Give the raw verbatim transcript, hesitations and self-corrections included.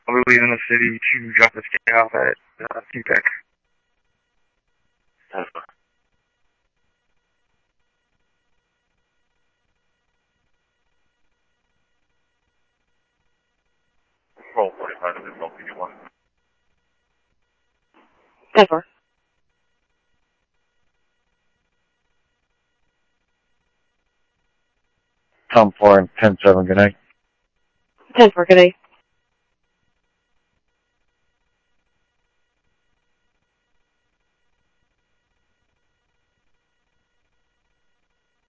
I'll be leaving the city to drop this kid off at uh, C PEC. ten four. Roll forty-five to L P D one. ten four. Tom four and ten seven, good night. ten four, good night.